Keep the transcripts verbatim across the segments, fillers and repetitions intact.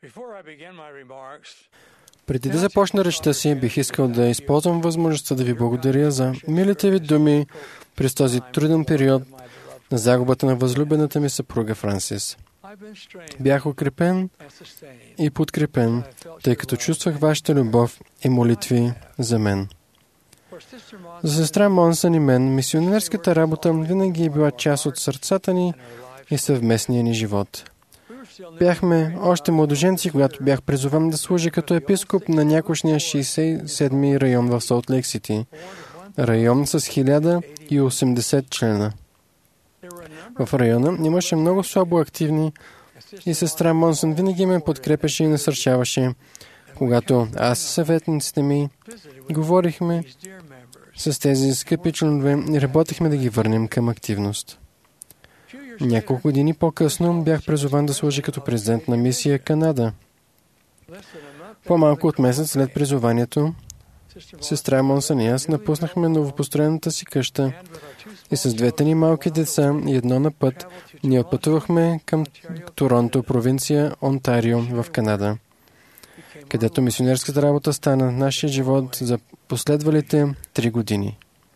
Преди да започна речта си, бих искал да използвам възможността да ви благодаря за милите ви думи през този труден период на загубата на възлюбената ми съпруга Франсис. Бях укрепен и подкрепен, тъй като чувствах вашата любов и молитви за мен. За сестра Монсън и мен, мисионерската работа винаги е била част от сърцата ни и съвместния ни живот. Бяхме още младоженци, когато бях призован да служа като епископ на някошния шейсет и седми район в Солт Лейк Сити, район с хиляда и осемдесет члена. В района имаше много слабо активни и сестра Монсън винаги ме подкрепеше и насърчаваше. Когато аз и съветниците ми говорихме с тези скъпи членове и работихме да ги върнем към активност. Няколко години по-късно бях призован да служа като президент на мисия Канада. По-малко от месец след призованието, сестра Монсън и аз напуснахме новопостроената си къща и с двете ни малки деца и едно на път ние отпътувахме към Торонто, провинция Онтарио в Канада, където мисионерската работа стана нашия живот за последвалите три години.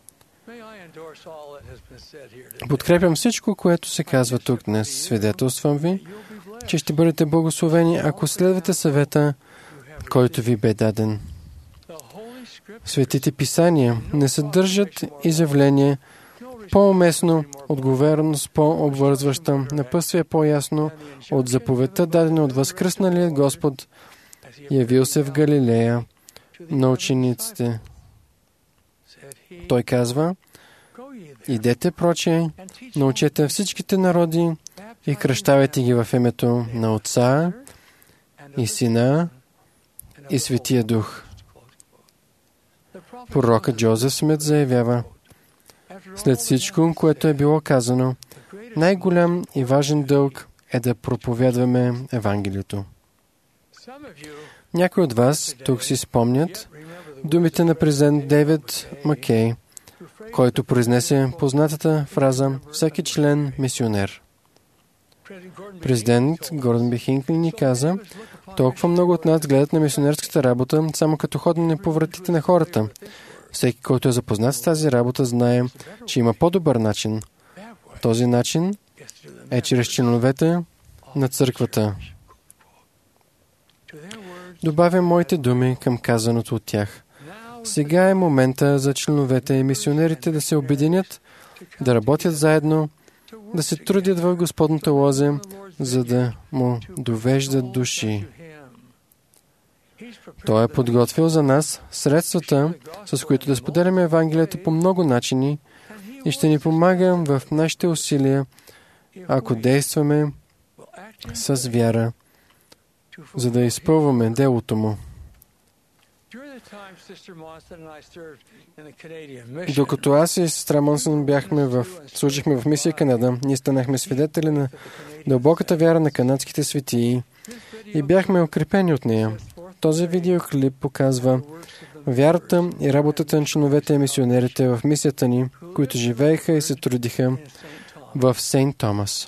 Подкрепям всичко, което се казва тук днес. Свидетелствам ви, че ще бъдете благословени, ако следвате съвета, който ви бе даден. Светите писания не съдържат изявление по-уместно, отговорност по-обвързваща, напътствие по-ясно от заповедта, дадена от възкръсналият Господ, явил се в Галилея на учениците. Той казва: идете проче, научете всичките народи и кръщавайте ги в името на Отца и Сина и Светия Дух. Пророкът Джозеф Смит заявява: след всичко, което е било казано, най-голям и важен дълг е да проповядваме Евангелието. Някои от вас тук си спомнят думите на президент Дейвид Маккей, който произнесе познатата фраза «Всеки член мисионер». Президент Гордън Би Хинкли ни каза: толкова много от нас гледат на мисионерската работа само като ходене по вратите на хората. Всеки, който е запознат с тази работа, знае, че има по-добър начин. Този начин е чрез членовете на църквата. Добавям моите думи към казаното от тях. Сега е момента за членовете и мисионерите да се обединят, да работят заедно, да се трудят в Господната лозе, за да му довеждат души. Той е подготвил за нас средствата, с които да споделяме Евангелието по много начини и ще ни помага в нашите усилия, ако действаме с вяра, за да изпълваме делото му. Докато аз и сестра Монсън бяхме в, служихме в мисия Канада, ние станахме свидетели на дълбоката вяра на канадските светии и бяхме укрепени от нея. Този видеоклип показва вярата и работата на членовете и мисионерите в мисията ни, които живееха и се трудиха в Сейнт Томас.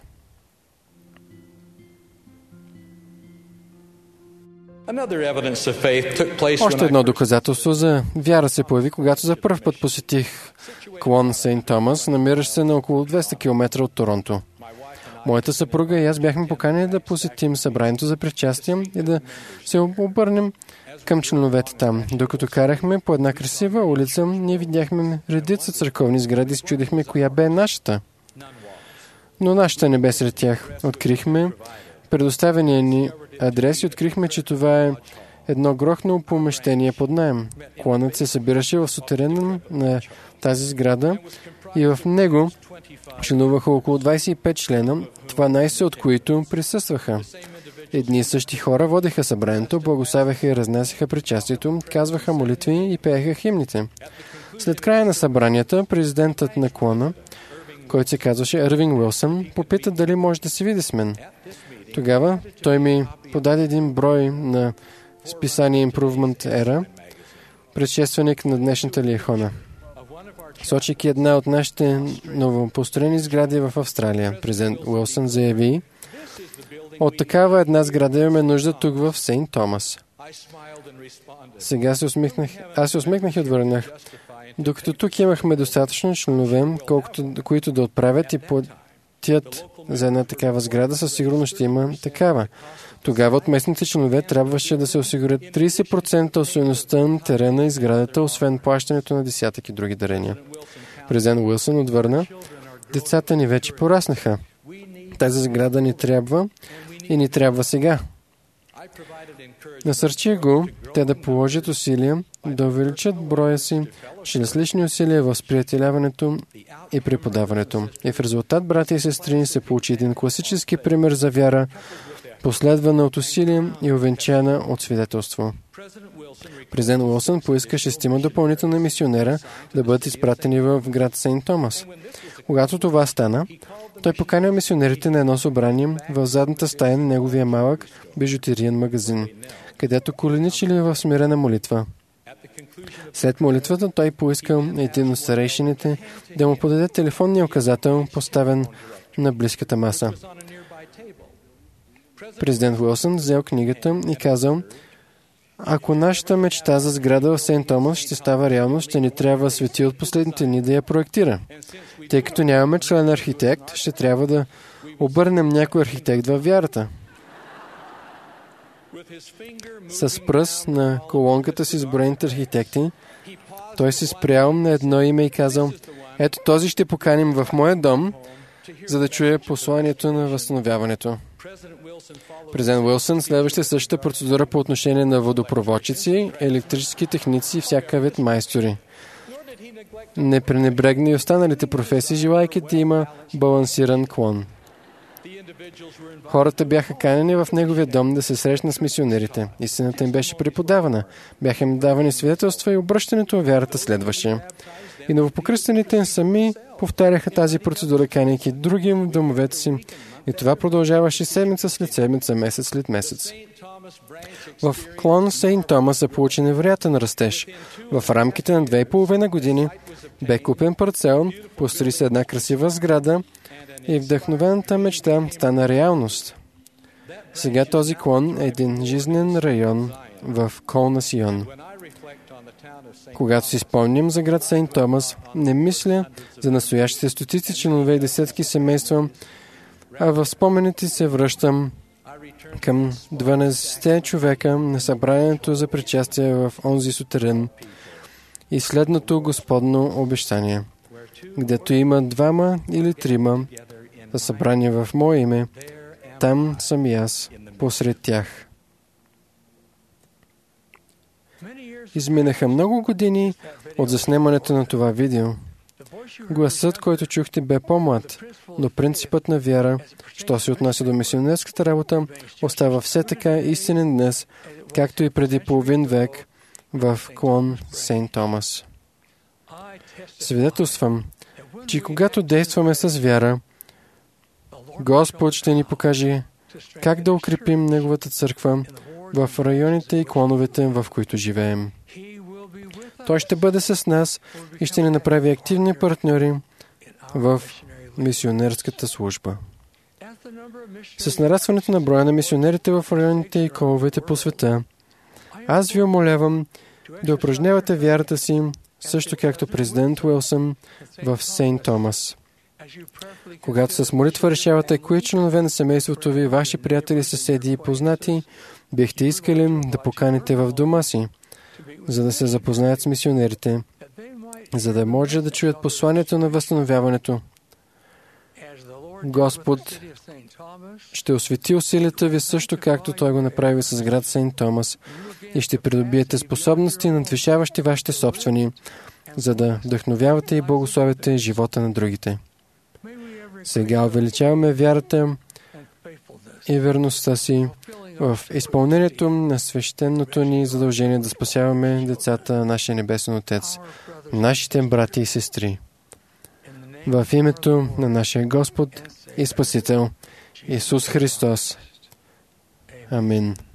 Още едно доказателство за вяра се появи, когато за първ път посетих клон Сейнт Томас, намиращ се на около двеста километра от Торонто. Моята съпруга и аз бяхме поканени да посетим събранието за причастие и да се обърнем към членовете там. Докато карахме по една красива улица, ние видяхме редица църковни сгради и се чудихме коя бе нашата. Но нашата не бе сред тях. Открихме предоставения ни адрес и открихме, че това е едно грохно помещение под наем. Клонът се събираше в сутерена на тази сграда и в него членуваха около двадесет и пет члена, дванадесет от които присъстваха. Едни и същи хора водеха събранието, благославяха и разнасяха причастието, казваха молитви и пееха химните. След края на събранията, президентът на клона, който се казваше Ирвинг Уилсън, попита дали може да се види с мен. Тогава той ми подаде един брой на списание Improvement Era, предшественик на днешната Лиехона, сочейки една от нашите новопостроени сгради в Австралия. Президент Уилсън заяви: От такава една сграда имаме нужда тук в Сейнт Томас. Сега се усмихнах. Аз се усмихнах и отвърнах. Докато тук имахме достатъчно членове, колкото, които да отправят и платят за една такава сграда, със сигурност ще има такава. Тогава от местните членове трябваше да се осигурят тридесет процента от стойността на терена и сградата, освен плащането на десятък и други дарения. Президент Уилсън отвърна: децата ни вече пораснаха. Тази сграда ни трябва и ни трябва сега. Насърчих го те да положат усилия да увеличат броя си чрез лични усилия в сприятеляването и преподаването. И в резултат, братя и сестри, се получи един класически пример за вяра, последвана от усилие и увенчана от свидетелство. Президент Уилсън поиска шестима допълнителни мисионера да бъдат изпратени в град Сейнт Томас. Когато това стана, той поканя мисионерите на едно събрание в задната стая на неговия малък бижутериен магазин, където коленичили в смирена молитва. След молитвата той поискал един от старейшините да му подаде телефонния указател, поставен на близката маса. Президент Уилсън взел книгата и казал: ако нашата мечта за сграда в Сейнт Томас ще става реалност, ще ни трябва свети от последните дни да я проектира. Тъй като нямаме член архитект, ще трябва да обърнем някой архитект във вярата. С пръст на колонката си изброените архитекти, той се спрял на едно име и казал: ето този ще поканим в моя дом, за да чуе посланието на възстановяването. Президент Уилсън следваше същата процедура по отношение на водопроводчици, електрически техници и всяка вид майстори. Не пренебрегна и останалите професии, желайки да има балансиран клон. Хората бяха канени в неговия дом да се срещнат с мисионерите. Истината им беше преподавана. Бяха им давани свидетелства и обръщането в вярата следваше. И новопокръстените им сами повтаряха тази процедура, канейки други в домовете си. И това продължаваше седмица след седмица, месец след месец. В клон Сейнт Томас се получи невероятен растеж. В рамките на две и половина години бе купен парцел, построи се една красива сграда и вдъхновената мечта стана реалност. Сега този клон е един жизнен район в Колна Сион. Когато си спомням за град Сейнт Томас, не мисля за настоящите стотици членове и десетки семейства, а в спомените се връщам към дванадесетте човека на събранието за причастие в онзи сутрин и следното Господно обещание, където има двама или трима за събрание в мое име, там съм и аз посред тях. Изминаха много години от заснемането на това видео. Гласът, който чухте, бе по-млад, но принципът на вяра, що се отнася до мисионерската работа, остава все така истинен днес, както и преди половин век в клон Сейнт Томас. Свидетелствам, че когато действаме с вяра, Господ ще ни покаже как да укрепим Неговата църква в районите и клоновете, в които живеем. Той ще бъде с нас и ще ни направи активни партньори в мисионерската служба. С нарастването на броя на мисионерите в районите и клоновете по света, аз ви умолявам да упражнявате вярата си, също както президент Уилсън в Сейнт Томас. Когато с молитва решавате кои членове на семейството ви, ваши приятели, съседи и познати, бихте искали да поканите в дома си, за да се запознаят с мисионерите, за да може да чуят посланието на възстановяването. Господ ще освети усилията ви също както Той го направи с град Сейнт Томас и ще придобиете способности, надвишаващи вашите собствени, за да вдъхновявате и благословяте живота на другите. Сега увеличаваме вярата и верността си в изпълнението на свещеното ни задължение да спасяваме децата на нашия Небесен Отец, нашите брати и сестри. В името на нашия Господ и Спасител Исус Христос. Амин.